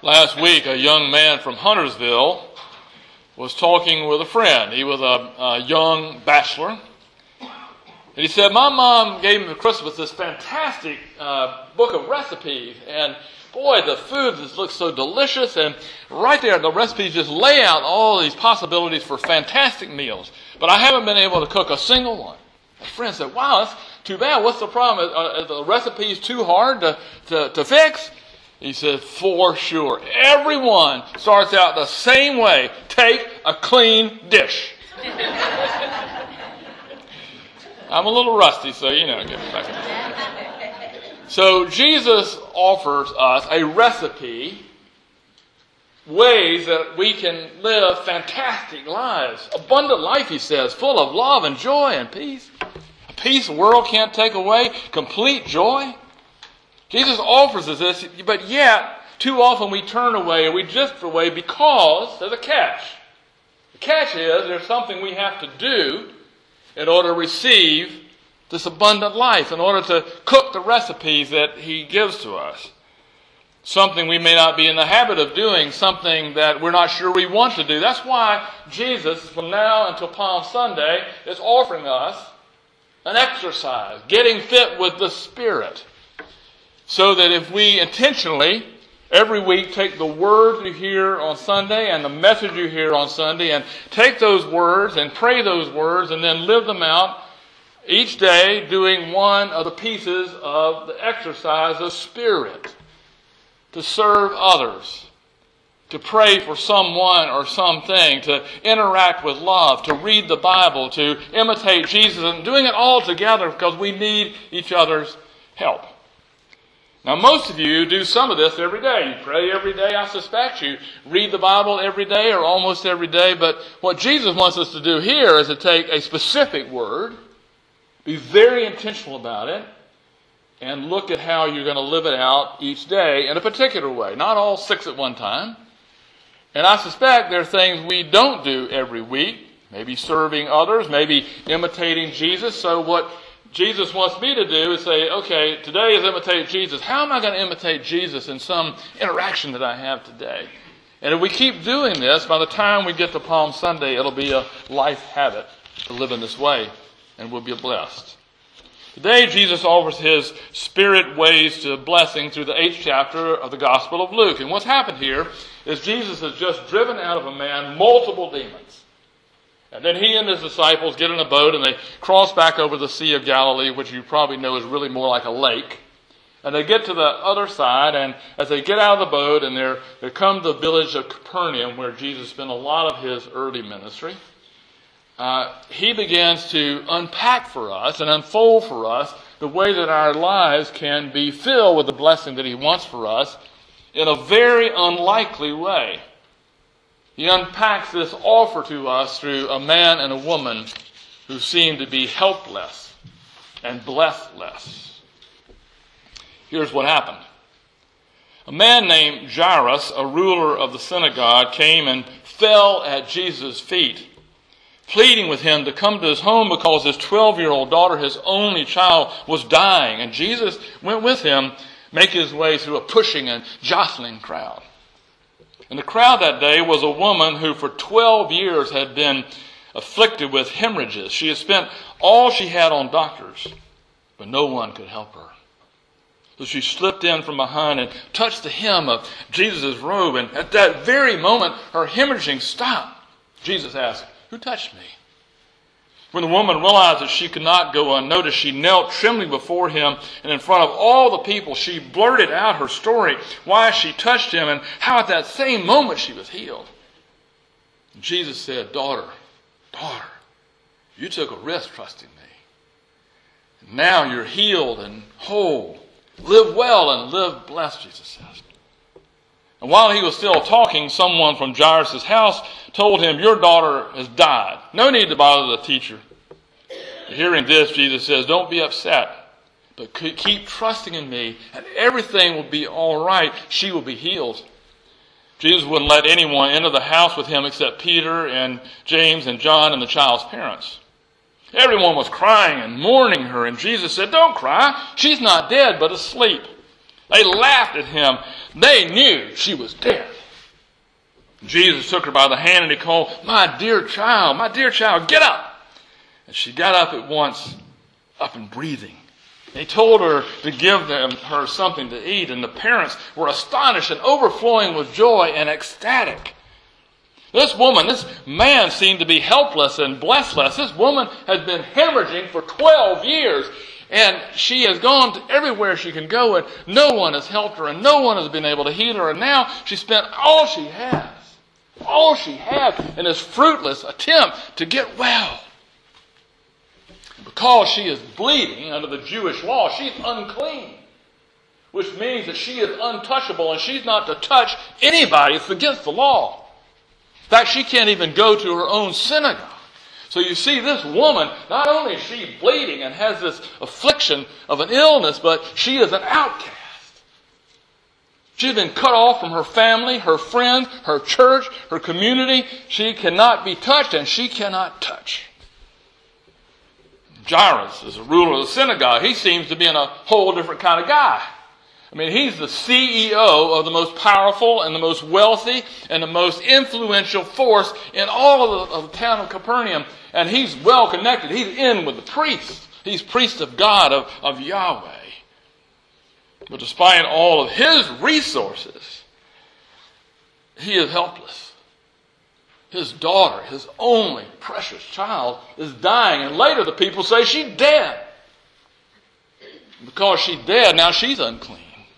Last week, a young man from Huntersville was talking with a friend. He was a young bachelor. And he said, my mom gave me for Christmas this fantastic book of recipes. And boy, the food just looks so delicious. And right there, the recipes just lay out all these possibilities for fantastic meals. But I haven't been able to cook a single one. My friend said, wow, that's too bad. What's the problem? Are the recipes too hard to fix? He said, for sure. Everyone starts out the same way. Take a clean dish. I'm a little rusty, so get me back in there. So Jesus offers us a recipe, ways that we can live fantastic lives. Abundant life, he says, full of love and joy and peace. A peace the world can't take away. Complete joy. Jesus offers us this, but yet, too often we turn away or we drift away because there's a catch. The catch is there's something we have to do in order to receive this abundant life, in order to cook the recipes that he gives to us. Something we may not be in the habit of doing, something that we're not sure we want to do. That's why Jesus, from now until Palm Sunday, is offering us an exercise, getting fit with the Spirit. So that if we intentionally, every week, take the word you hear on Sunday and the message you hear on Sunday and take those words and pray those words and then live them out each day doing one of the pieces of the exercise of Spirit. To serve others, to pray for someone or something, to interact with love, to read the Bible, to imitate Jesus, and doing it all together because we need each other's help. Now, most of you do some of this every day. You pray every day, I suspect. You read the Bible every day or almost every day. But what Jesus wants us to do here is to take a specific word, be very intentional about it, and look at how you're going to live it out each day in a particular way. Not all 6 at one time. And I suspect there are things we don't do every week. Maybe serving others, maybe imitating Jesus. So what Jesus wants me to do is say, okay, today is imitate Jesus. How am I going to imitate Jesus in some interaction that I have today? And if we keep doing this, by the time we get to Palm Sunday, it'll be a life habit to live in this way, and we'll be blessed. Today, Jesus offers his Spirit ways to blessing through the 8th chapter of the Gospel of Luke. And what's happened here is Jesus has just driven out of a man multiple demons. And then he and his disciples get in a boat and they cross back over the Sea of Galilee, which you probably know is really more like a lake. And they get to the other side, and as they get out of the boat and they come to the village of Capernaum, where Jesus spent a lot of his early ministry, he begins to unpack for us and unfold for us the way that our lives can be filled with the blessing that he wants for us in a very unlikely way. He unpacks this offer to us through a man and a woman who seem to be helpless and blessedless. Here's what happened. A man named Jairus, a ruler of the synagogue, came and fell at Jesus' feet, pleading with him to come to his home because his 12-year-old daughter, his only child, was dying. And Jesus went with him, making his way through a pushing and jostling crowd. And the crowd that day was a woman who for 12 years had been afflicted with hemorrhages. She had spent all she had on doctors, but no one could help her. So she slipped in from behind and touched the hem of Jesus' robe. And at that very moment, her hemorrhaging stopped. Jesus asked, "Who touched me?" When the woman realized that she could not go unnoticed, she knelt trembling before him, and in front of all the people, she blurted out her story, why she touched him, and how at that same moment she was healed. And Jesus said, daughter, you took a risk trusting me. And now you're healed and whole. Live well and live blessed, Jesus says. And while he was still talking, someone from Jairus' house told him, your daughter has died. No need to bother the teacher. Hearing this, Jesus says, don't be upset, but keep trusting in me, and everything will be all right. She will be healed. Jesus wouldn't let anyone enter the house with him except Peter and James and John and the child's parents. Everyone was crying and mourning her, and Jesus said, don't cry. She's not dead, but asleep. They laughed at him. They knew she was dead. Jesus took her by the hand and he called, my dear child, get up. And she got up at once, up and breathing. He told her to give her something to eat, and the parents were astonished and overflowing with joy and ecstatic. This man seemed to be helpless and blessless. This woman has been hemorrhaging for 12 years, and she has gone to everywhere she can go, and no one has helped her, and no one has been able to heal her, and now she spent all she has in this fruitless attempt to get well. Because she is bleeding under the Jewish law, she's unclean, which means that she is untouchable and she's not to touch anybody. It's against the law. In fact, she can't even go to her own synagogue. So you see, this woman, not only is she bleeding and has this affliction of an illness, but she is an outcast. She's been cut off from her family, her friends, her church, her community. She cannot be touched, and she cannot touch. Jairus is the ruler of the synagogue. He seems to be a whole different kind of guy. I mean, he's the CEO of the most powerful and the most wealthy and the most influential force in all of the town of Capernaum. And he's well connected. He's in with the priests. He's priest of God, of Yahweh. But despite all of his resources, he is helpless. His daughter, his only precious child, is dying. And later the people say she's dead. Because she's dead, now she's unclean.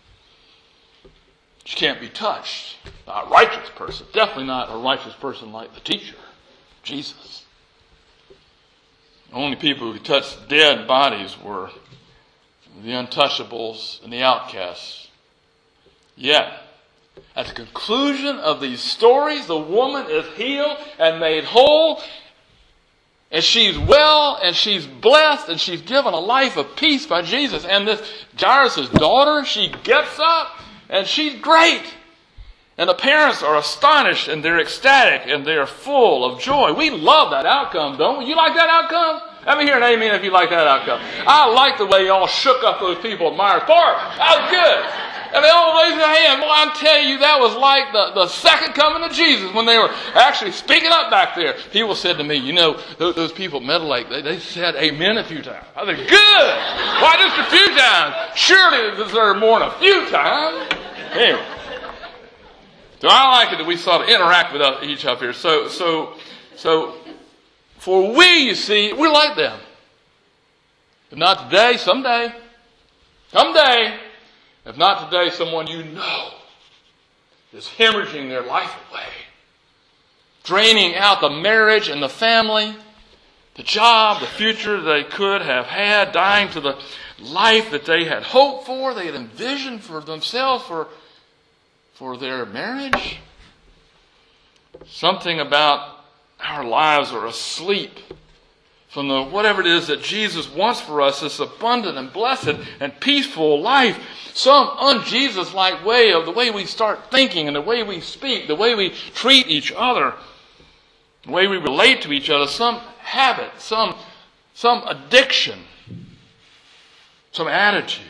She can't be touched by a righteous person. Definitely not a righteous person like the teacher, Jesus. The only people who touched dead bodies were the untouchables and the outcasts. Yet, at the conclusion of these stories, the woman is healed and made whole, and she's well, and she's blessed, and she's given a life of peace by Jesus. And this Jairus' daughter, she gets up, and she's great. And the parents are astonished, and they're ecstatic, and they're full of joy. We love that outcome, don't we? You like that outcome? Let me hear an amen if you like that outcome. I like the way y'all shook up those people at Myers Park. That was good. And they all raised their hand. Well, I'm telling you, that was like the second coming of Jesus when they were actually speaking up back there. People said to me, you know, those people at Meadow Lake, they said amen a few times. I said, good. Why just a few times? Surely they deserve more than a few times. Anyway. So I like it that we sort of interact with each other here. So for we, you see, we're like them. If not today, someday. Someday. If not today, someone you know is hemorrhaging their life away. Draining out the marriage and the family, the job, the future they could have had, dying to the life that they had hoped for, they had envisioned for themselves, for their marriage. Something about our lives are asleep from the whatever it is that Jesus wants for us, this abundant and blessed and peaceful life. Some un-Jesus-like way of the way we start thinking and the way we speak, the way we treat each other, the way we relate to each other, some habit, some addiction, some attitude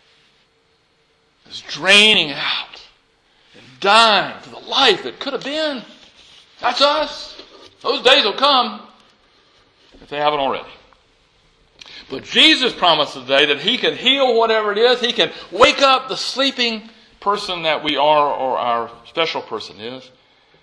is draining out and dying to the life that could have been. That's us. Those days will come if they haven't already. But Jesus promised today that He can heal whatever it is. He can wake up the sleeping person that we are, or our special person is.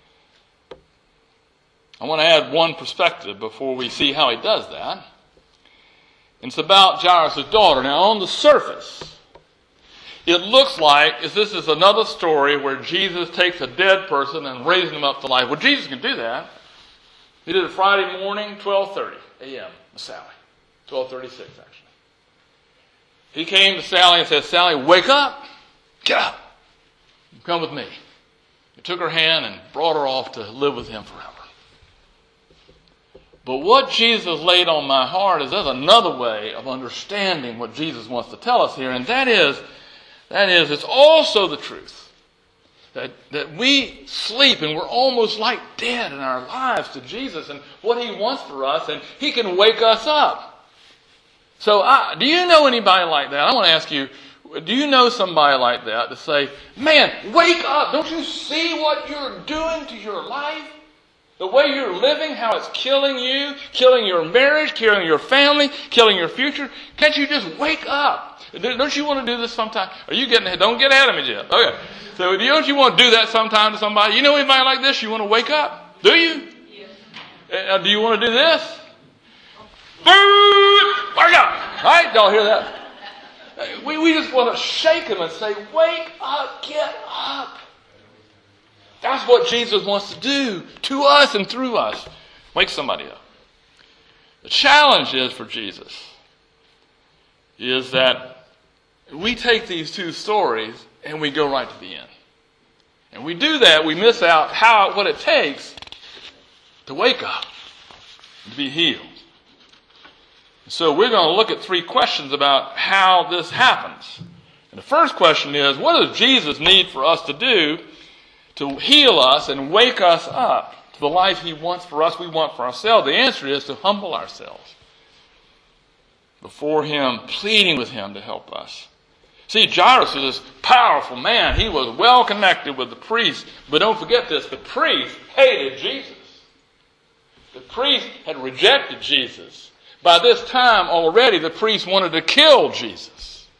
I want to add one perspective before we see how He does that. It's about Jairus' daughter. Now, on the surface, it looks like this is another story where Jesus takes a dead person and raises him up to life. Well, Jesus can do that. He did it Friday morning, 12:30 a.m. with Sally. 12:36, actually. He came to Sally and said, Sally, wake up. Get up. Come with me. He took her hand and brought her off to live with Him forever. But what Jesus laid on my heart is there's another way of understanding what Jesus wants to tell us here, and that is it's also the truth that we sleep and we're almost like dead in our lives to Jesus and what He wants for us, and He can wake us up. So do you know anybody like that? I want to ask you, Do you know somebody like that to say, man, wake up. Don't you see what you're doing to your life? The way you're living, how it's killing you, killing your marriage, killing your family, killing your future. Can't you just wake up? Don't you want to do this sometime? Are you getting ahead? Don't get ahead of me, Jeff. Okay. So don't you want to do that sometime to somebody? You know anybody like this? You want to wake up? Do you? Yes. Do you want to do this? Wake up! Right? Y'all hear that? We just want to shake them and say, wake up, get up. That's what Jesus wants to do to us and through us. Wake somebody up. The challenge is for Jesus is that we take these two stories and we go right to the end. And we do that, we miss out what it takes to wake up and to be healed. So we're going to look at 3 questions about how this happens. And the first question is, what does Jesus need for us to do to heal us and wake us up to the life he wants for us, we want for ourselves? The answer is to humble ourselves before him, pleading with him to help us. See, Jairus was this powerful man. He was well connected with the priest. But don't forget this, the priest hated Jesus. The priest had rejected Jesus. By this time already, the priest wanted to kill Jesus.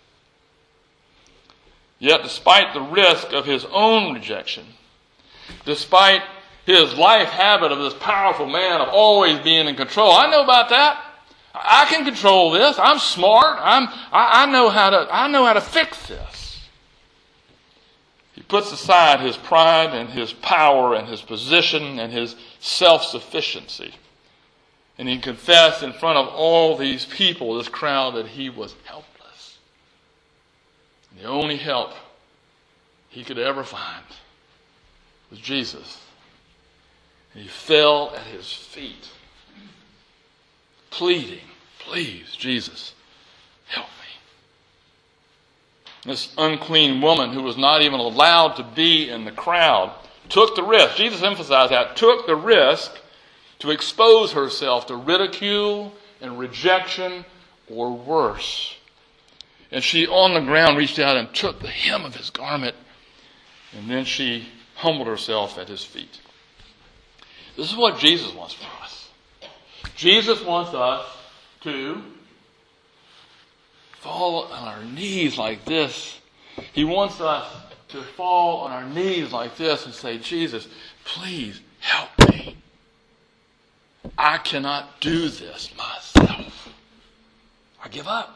Yet, despite the risk of his own rejection, despite his life habit of this powerful man of always being in control, I know about that. I can control this. I'm smart. I know how to fix this. He puts aside his pride and his power and his position and his self-sufficiency. And he confessed in front of all these people, this crowd, that he was helpless. And the only help he could ever find was Jesus. And he fell at his feet, pleading, please, Jesus, help me. This unclean woman who was not even allowed to be in the crowd took the risk. Jesus emphasized that, took the risk to expose herself to ridicule and rejection or worse. And she, on the ground, reached out and took the hem of his garment, and then she humbled herself at his feet. This is what Jesus wants for us. Jesus wants us to fall on our knees like this. He wants us to fall on our knees like this and say, Jesus, please help me. I cannot do this myself. I give up.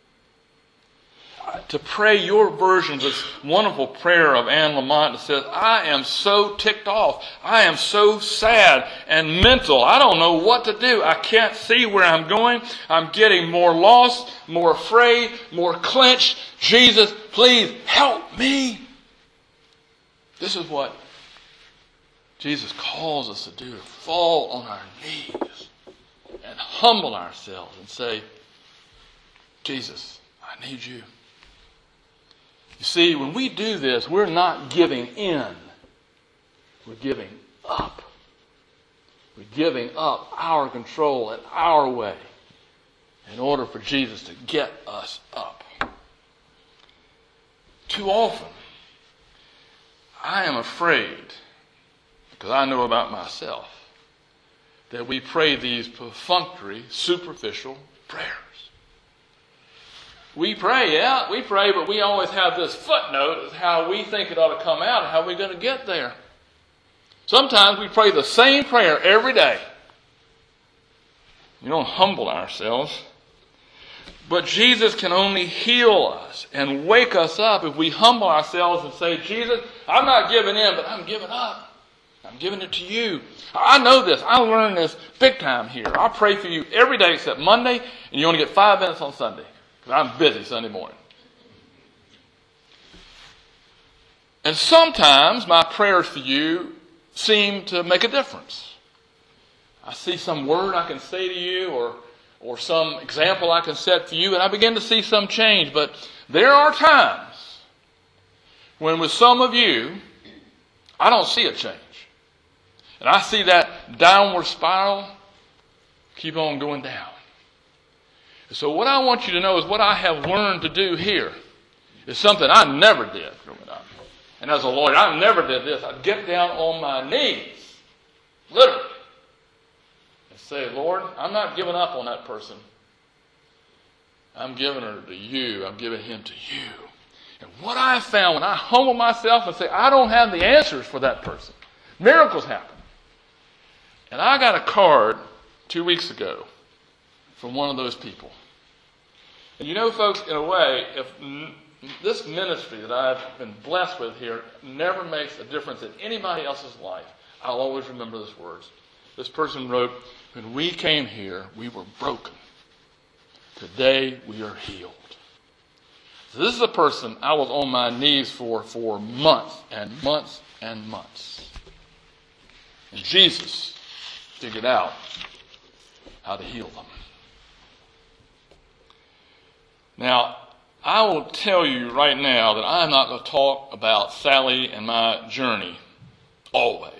To pray your version of this wonderful prayer of Anne Lamott that says, I am so ticked off. I am so sad and mental. I don't know what to do. I can't see where I'm going. I'm getting more lost, more afraid, more clenched. Jesus, please help me. This is what Jesus calls us to do, to fall on our knees and humble ourselves and say, Jesus, I need you. You see, when we do this, we're not giving in. We're giving up. We're giving up our control and our way in order for Jesus to get us up. Too often, I am afraid, because I know about myself, that we pray these perfunctory, superficial prayers. We pray, but we always have this footnote of how we think it ought to come out and how we're going to get there. Sometimes we pray the same prayer every day. We don't humble ourselves. But Jesus can only heal us and wake us up if we humble ourselves and say, Jesus, I'm not giving in, but I'm giving up. I'm giving it to you. I know this. I learned this big time here. I pray for you every day except Monday, and you only get 5 minutes on Sunday. I'm busy Sunday morning. And sometimes my prayers for you seem to make a difference. I see some word I can say to you or some example I can set for you, and I begin to see some change. But there are times when with some of you, I don't see a change. And I see that downward spiral keep on going down. So what I want you to know is what I have learned to do here. It's something I never did growing up. And as a lawyer, I never did this. I'd get down on my knees, literally, and say, Lord, I'm not giving up on that person. I'm giving her to you. I'm giving him to you. And what I found when I humble myself and say, I don't have the answers for that person, miracles happen. And I got a card 2 weeks ago from one of those people. And you know, folks, in a way, if this ministry that I've been blessed with here never makes a difference in anybody else's life, I'll always remember these words. This person wrote, when we came here, we were broken. Today, we are healed. So this is a person I was on my knees for months and months and months. And Jesus figured out how to heal them. Now, I will tell you right now that I'm not going to talk about Sally and my journey always.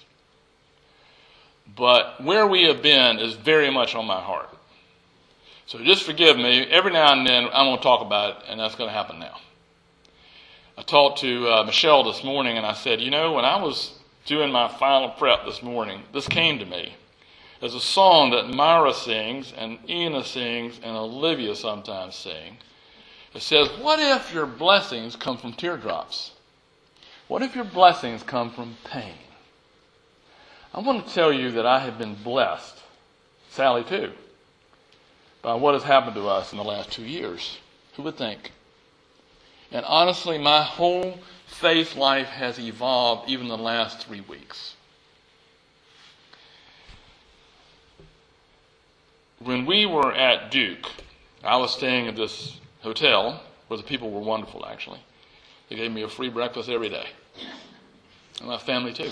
But where we have been is very much on my heart. So just forgive me. Every now and then I'm going to talk about it, and that's going to happen now. I talked to Michelle this morning, and I said, you know, when I was doing my final prep this morning, this came to me. There's a song that Myra sings, and Ina sings, and Olivia sometimes sing. It says, what if your blessings come from teardrops? What if your blessings come from pain? I want to tell you that I have been blessed, Sally too, by what has happened to us in the last 2 years. Who would think? And honestly, my whole faith life has evolved even in the last 3 weeks. When we were at Duke, I was staying at this hotel where the people were wonderful, actually. They gave me a free breakfast every day. And my family too.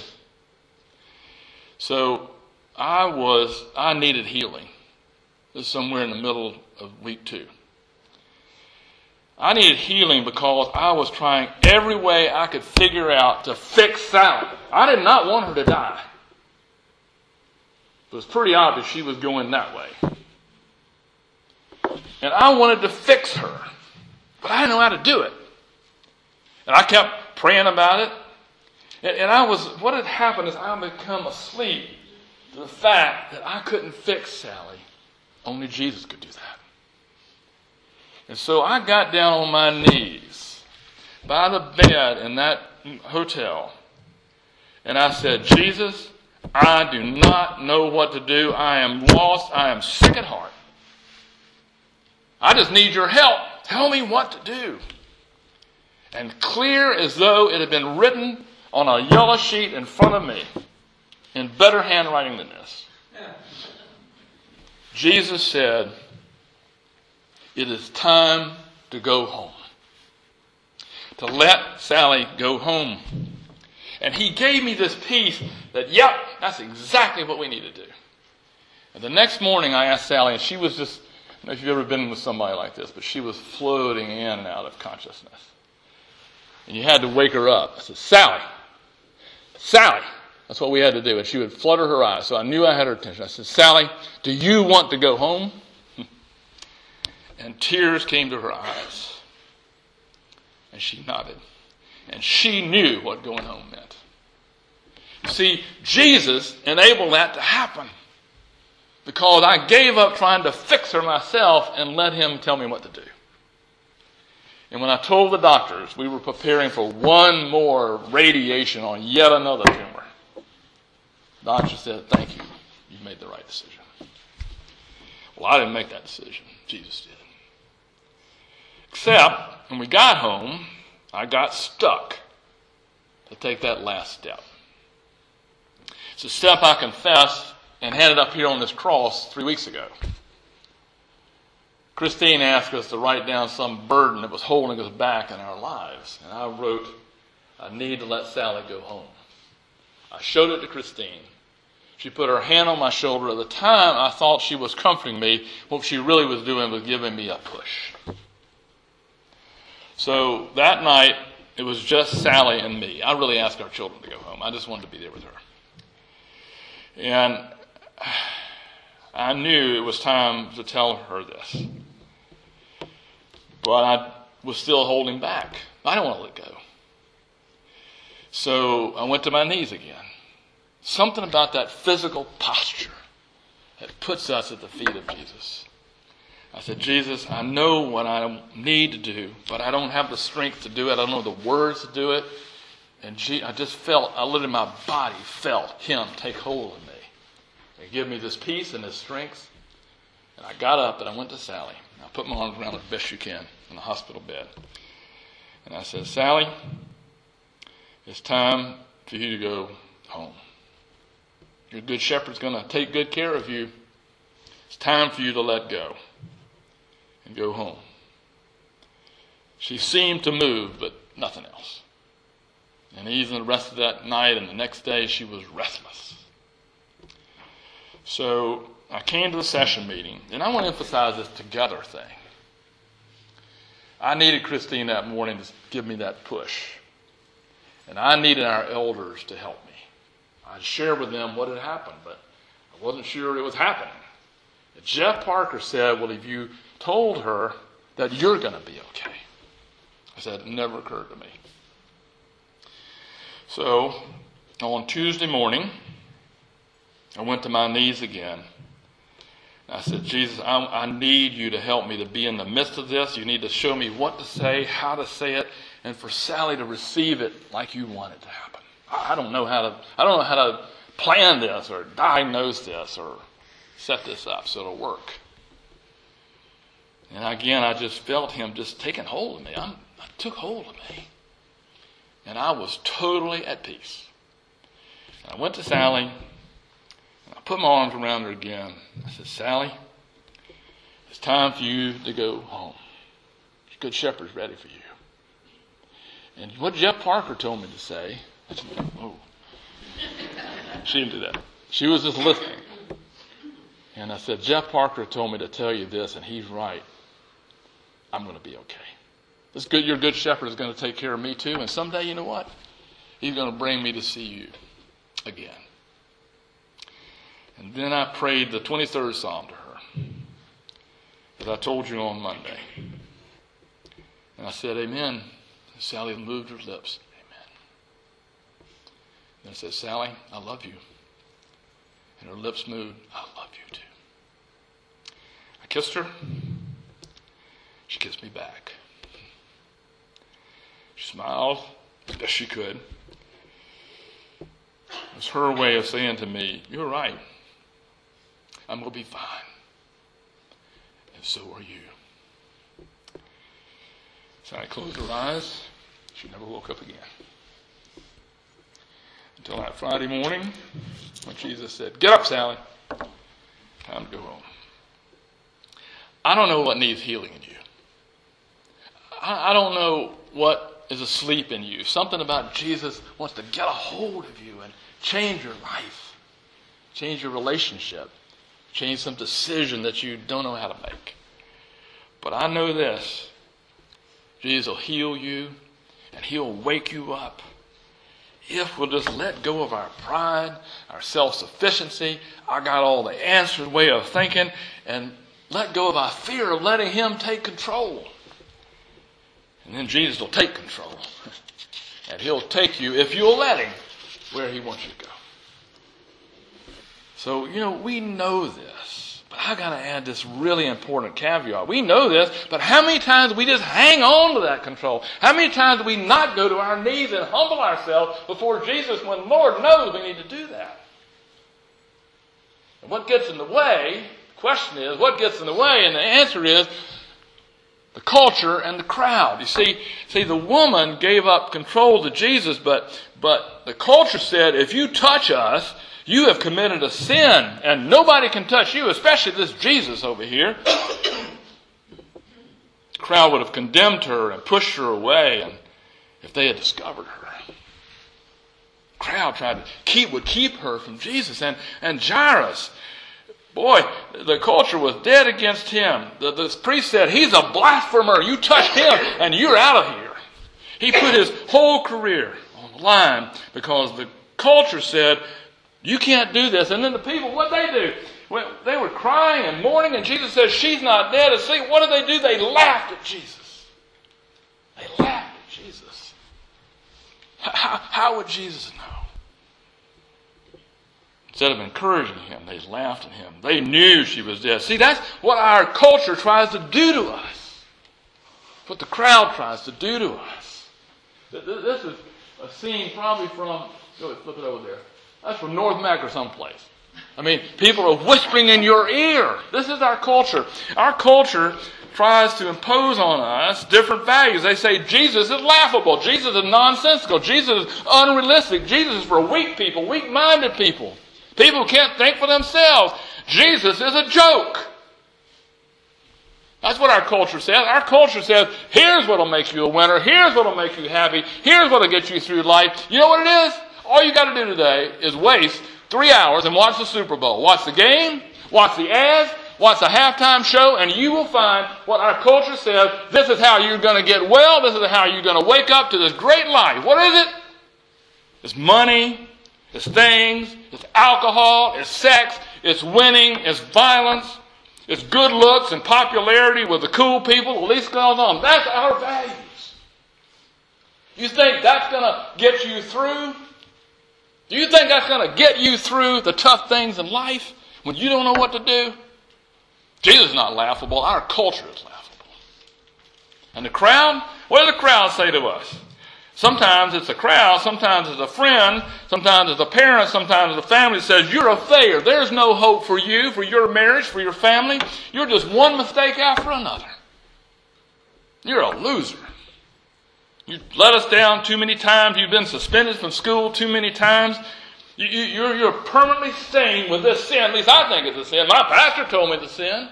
So I needed healing. This is somewhere in the middle of week 2. I needed healing because I was trying every way I could figure out to fix Sally. I did not want her to die. It was pretty obvious she was going that way. And I wanted to fix her, but I didn't know how to do it. And I kept praying about it. And what had happened is I had become asleep to the fact that I couldn't fix Sally. Only Jesus could do that. And so I got down on my knees by the bed in that hotel. And I said, Jesus, I do not know what to do. I am lost. I am sick at heart. I just need your help. Tell me what to do. And clear as though it had been written on a yellow sheet in front of me, in better handwriting than this, Jesus said, it is time to go home. To let Sally go home. And he gave me this peace that, yep, that's exactly what we need to do. And the next morning I asked Sally, and she was just, I don't know if you've ever been with somebody like this, but she was floating in and out of consciousness. And you had to wake her up. I said, Sally. That's what we had to do. And she would flutter her eyes. So I knew I had her attention. I said, Sally, do you want to go home? And tears came to her eyes. And she nodded. And she knew what going home meant. You see, Jesus enabled that to happen. Because I gave up trying to fix her myself and let him tell me what to do. And when I told the doctors we were preparing for one more radiation on yet another tumor, the doctor said, thank you. You made the right decision. Well, I didn't make that decision. Jesus did. Except, when we got home, I got stuck to take that last step. It's a step I confessed and handed up here on this cross 3 weeks ago. Christine asked us to write down some burden that was holding us back in our lives. And I wrote, I need to let Sally go home. I showed it to Christine. She put her hand on my shoulder. At the time, I thought she was comforting me. What she really was doing was giving me a push. So that night, it was just Sally and me. I really asked our children to go home. I just wanted to be there with her. And I knew it was time to tell her this. But was still holding back. I don't want to let go. So I went to my knees again. Something about that physical posture that puts us at the feet of Jesus. I said, Jesus, I know what I need to do, but I don't have the strength to do it. I don't know the words to do it. And I just felt, I literally, my body felt him take hold of me and give me this peace and this strength. And I got up and I went to Sally. I put my arms around her best you can in the hospital bed. And I said, Sally, it's time for you to go home. Your good shepherd's going to take good care of you. It's time for you to let go and go home. She seemed to move, but nothing else. And even the rest of that night and the next day, she was restless. So I came to the session meeting, and I want to emphasize this together thing. I needed Christine that morning to give me that push. And I needed our elders to help me. I shared with them what had happened, but I wasn't sure it was happening. And Jeff Parker said, well, have you told her that you're going to be okay? I said, it never occurred to me. So on Tuesday morning, I went to my knees again. I said, Jesus, I need you to help me to be in the midst of this. You need to show me what to say, how to say it, and for Sally to receive it like you want it to happen. I don't know how to plan this or diagnose this or set this up so it'll work. And again, I just felt him just taking hold of me. I took hold of me. And I was totally at peace. And I went to Sally. And I put my arms around her again. I said, Sally, it's time for you to go home. Your good shepherd's ready for you. And what Jeff Parker told me to say, I said, oh. She didn't do that. She was just listening. And I said, Jeff Parker told me to tell you this, and he's right. I'm going to be okay. This good, your good shepherd is going to take care of me too. And someday, you know what? He's going to bring me to see you again. And then I prayed the 23rd Psalm to her, as I told you on Monday. And I said, amen. And Sally moved her lips. Amen. And I said, Sally, I love you. And her lips moved. I love you too. I kissed her. She kissed me back. She smiled as best she could. It was her way of saying to me, you're right. I'm going to be fine. And so are you. So I closed her eyes. She never woke up again. Until that Friday morning when Jesus said, get up, Sally. Time to go home. I don't know what needs healing in you. I don't know what is asleep in you. Something about Jesus wants to get a hold of you and change your life, change your relationship, change some decision that you don't know how to make. But I know this. Jesus will heal you and he'll wake you up if we'll just let go of our pride, our self-sufficiency, I got all the answers way of thinking, and let go of our fear of letting him take control. And then Jesus will take control. And he'll take you, if you'll let him, where he wants you to go. So, we know this. But I got to add this really important caveat. We know this, but how many times do we just hang on to that control? How many times do we not go to our knees and humble ourselves before Jesus when the Lord knows we need to do that? And what gets in the way, the question is, what gets in the way? And the answer is, the culture and the crowd. You see, the woman gave up control to Jesus, but the culture said, if you touch us, you have committed a sin, and nobody can touch you, especially this Jesus over here. The crowd would have condemned her and pushed her away, and if they had discovered her. The crowd tried to keep her from Jesus, and Jairus. Boy, the culture was dead against him. The priest said, he's a blasphemer. You touch him and you're out of here. He put his whole career on the line because the culture said, you can't do this. And then the people, what they do? Well, they were crying and mourning, and Jesus says, she's not dead, asleep. What did they do? They laughed at Jesus. Jesus. How would Jesus know? Instead of encouraging him, they laughed at him. They knew she was dead. See, that's what our culture tries to do to us. What the crowd tries to do to us. This is a scene probably from, go ahead, flip it over there. That's from North Mac or someplace. I mean, people are whispering in your ear. This is our culture. Our culture tries to impose on us different values. They say Jesus is laughable. Jesus is nonsensical. Jesus is unrealistic. Jesus is for weak people, weak-minded people. People who can't think for themselves. Jesus is a joke. That's what our culture says. Our culture says, here's what will make you a winner. Here's what will make you happy. Here's what will get you through life. You know what it is? All you got to do today is waste 3 hours and watch the Super Bowl. Watch the game, watch the ads, watch the halftime show, and you will find what our culture says. This is how you're going to get well. This is how you're going to wake up to this great life. What is it? It's money. It's things. It's alcohol. It's sex. It's winning. It's violence. It's good looks and popularity with the cool people. The least going on. That's our values. You think that's going to get you through? Do you think that's going to get you through the tough things in life when you don't know what to do? Jesus is not laughable. Our culture is laughable. And the crowd? What does the crowd say to us? Sometimes it's a crowd, sometimes it's a friend, sometimes it's a parent, sometimes it's a family that says, you're a failure. There's no hope for you, for your marriage, for your family. You're just one mistake after another. You're a loser. You let us down too many times. You've been suspended from school too many times. You're permanently stained with this sin. At least I think it's a sin. My pastor told me it's a sin.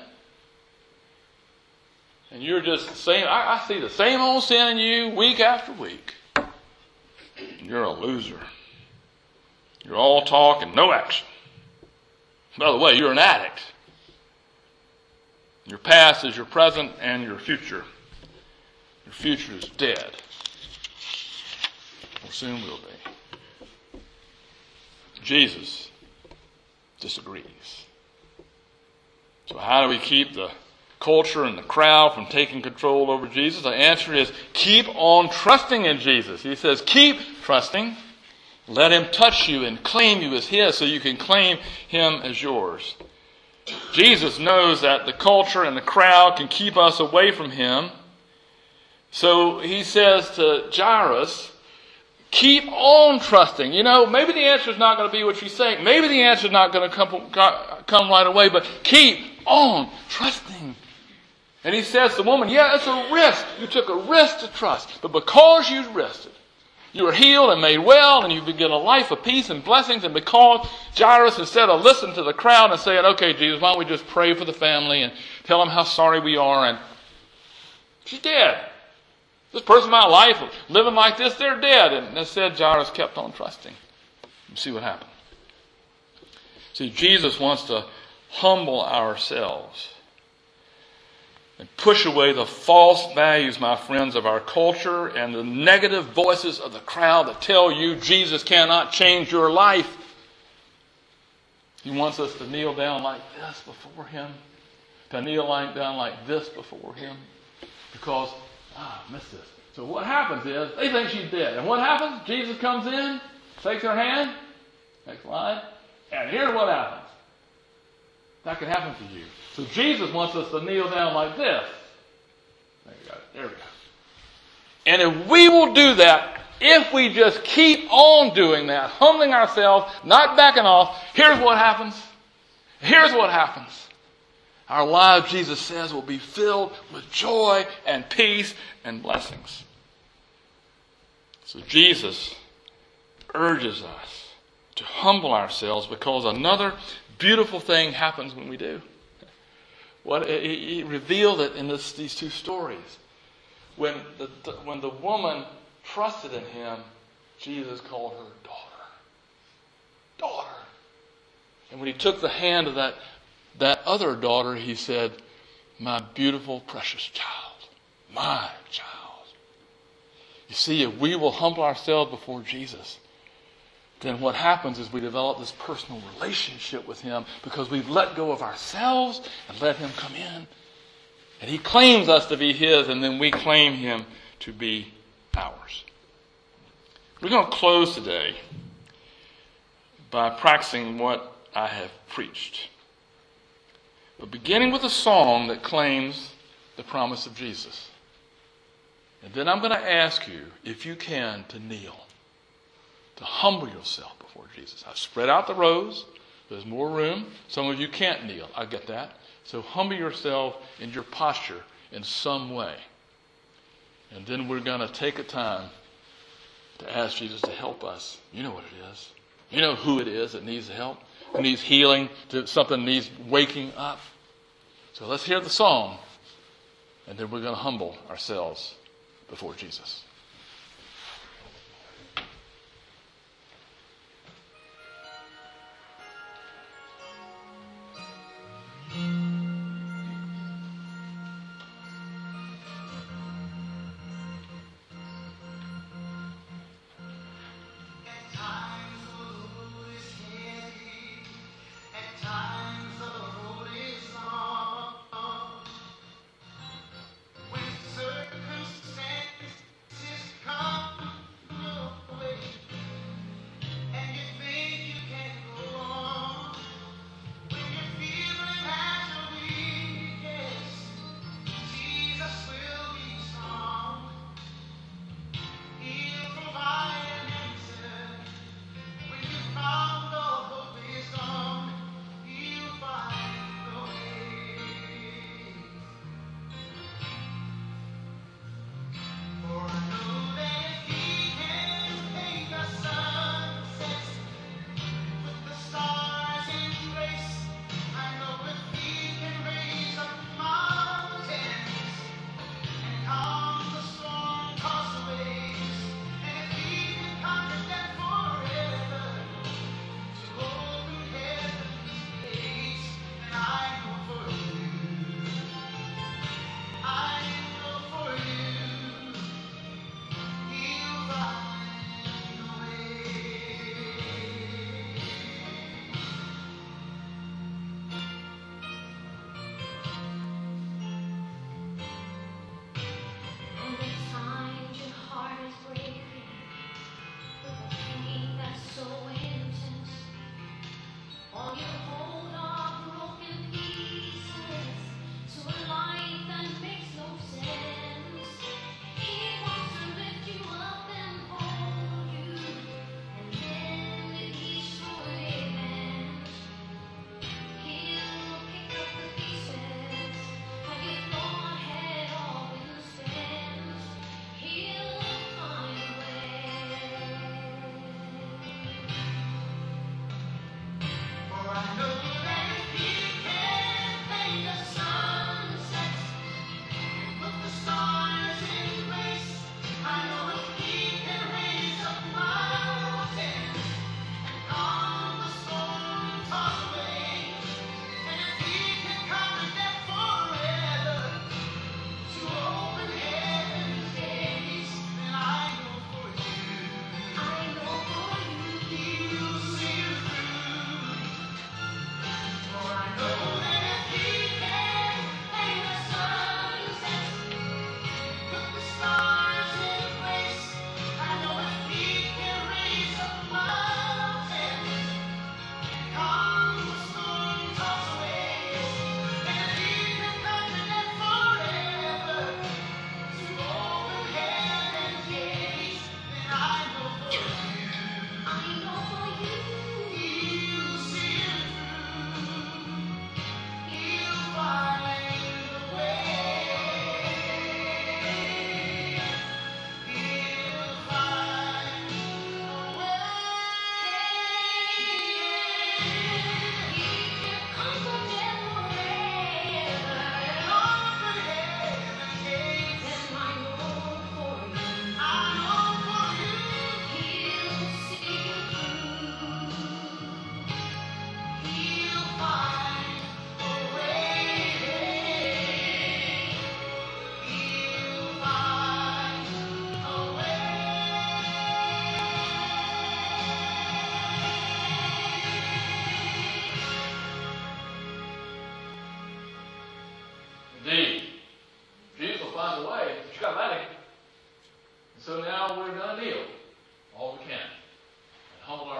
And you're just saying, I see the same old sin in you week after week. You're a loser. You're all talk and no action. By the way, you're an addict. Your past is your present and your future. Your future is dead. Or soon will be. Jesus disagrees. So how do we keep the culture and the crowd from taking control over Jesus? The answer is keep on trusting in Jesus. He says keep trusting. Let him touch you and claim you as his so you can claim him as yours. Jesus knows that the culture and the crowd can keep us away from him. So he says to Jairus, keep on trusting. You know, maybe the answer is not going to be what you think. Maybe the answer is not going to come right away, but keep on trusting. And he says to the woman, yeah, it's a risk. You took a risk to trust. But because you risked it, you were healed and made well, and you begin a life of peace and blessings. And because Jairus, instead of listening to the crowd and saying, okay, Jesus, why don't we just pray for the family and tell them how sorry we are, and she's dead. This person in my life, living like this, they're dead. And instead, Jairus kept on trusting. You see what happened. See, Jesus wants to humble ourselves and push away the false values, my friends, of our culture and the negative voices of the crowd that tell you Jesus cannot change your life. He wants us to kneel down like this before him, to kneel down like this before him, because, I missed this. So what happens is, they think she's dead. And what happens? Jesus comes in, takes her hand, next slide, and here's what happens. That can happen to you. So Jesus wants us to kneel down like this. There we go. And if we will do that, if we just keep on doing that, humbling ourselves, not backing off, here's what happens. Here's what happens. Our lives, Jesus says, will be filled with joy and peace and blessings. So Jesus urges us to humble ourselves because another beautiful thing happens when we do. He revealed it in these two stories. When the woman trusted in him, Jesus called her daughter. Daughter. And when he took the hand of that other daughter, he said, my beautiful, precious child. My child. You see, if we will humble ourselves before Jesus, then what happens is we develop this personal relationship with him because we've let go of ourselves and let him come in. And he claims us to be his, and then we claim him to be ours. We're going to close today by practicing what I have preached. But beginning with a song that claims the promise of Jesus. And then I'm going to ask you, if you can, to kneel, to humble yourself before Jesus. I've spread out the rows. There's more room. Some of you can't kneel. I get that. So humble yourself in your posture in some way. And then we're going to take a time to ask Jesus to help us. You know what it is. You know who it is that needs help, who needs healing, something needs waking up. So let's hear the song, and then we're going to humble ourselves before Jesus.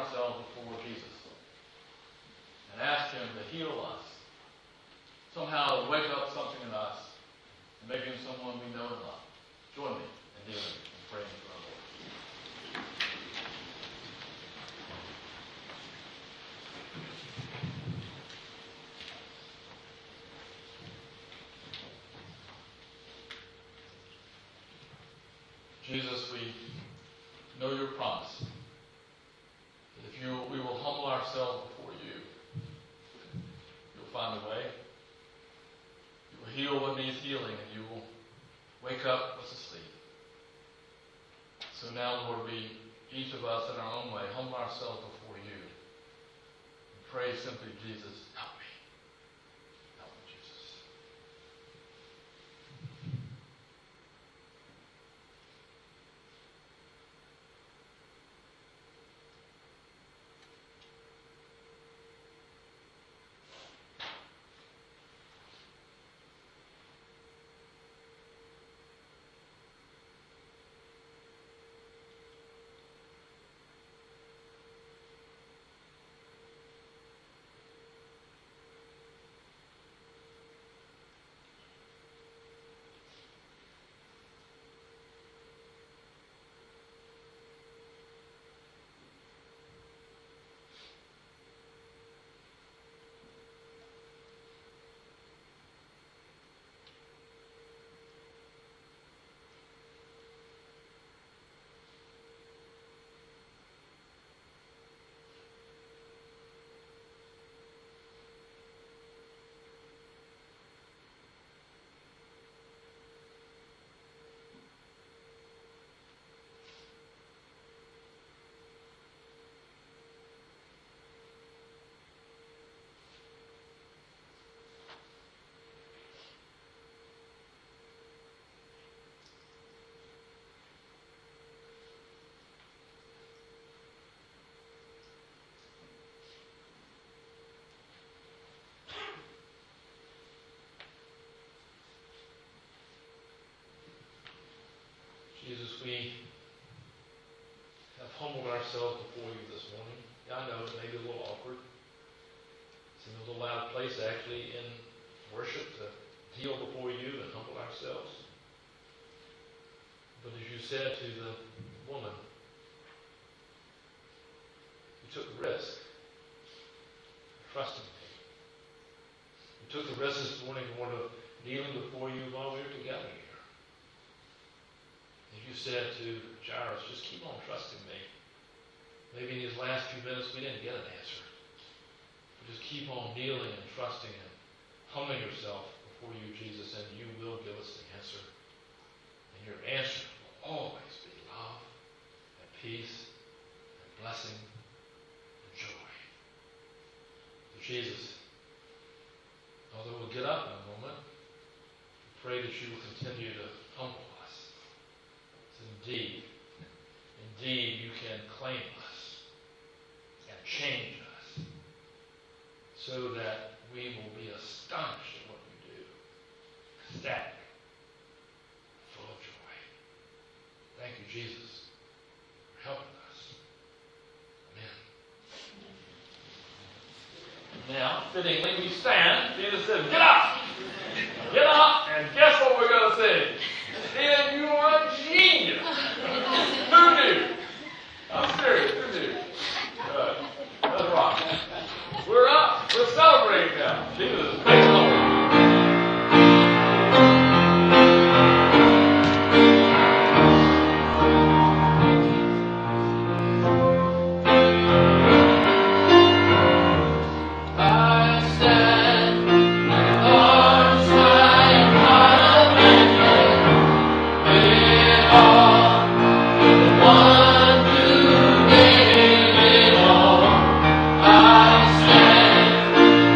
ourselves before Jesus and ask Him to heal us. Somehow wake up something in us and make Him someone we know and love. Join me in kneeling and praying to our Lord. Jesus, we know your promise that if we will humble ourselves before you, you'll find a way. You will heal what needs healing, and you will wake up what's asleep. So now, Lord, we, each of us in our own way, humble ourselves before you and pray simply, Jesus, help me. Help me, Jesus. Jesus, we have humbled ourselves before you this morning. I know it may be a little awkward. It's in a little loud place, actually, in worship to kneel before you and humble ourselves. But as you said to the woman, you took the risk of trusting me. You took the risk this morning, Lord, of kneeling before you while we were together here. And you said to Jairus, just keep on trusting me. Maybe in these last few minutes we didn't get an answer. But just keep on kneeling and trusting and humbling yourself before you, Jesus, and you will give us the answer. And your answer will always be love and peace and blessing and joy. So Jesus, although we'll get up in a moment, we pray that you will continue to humble us. So indeed, you can claim us and change us so that we will be astonished at what you do. Ecstatic, full of joy. Thank you, Jesus, for helping us. Amen. Now, fittingly, we stand. Jesus said, get up! Get up, and guess what we're going to sing?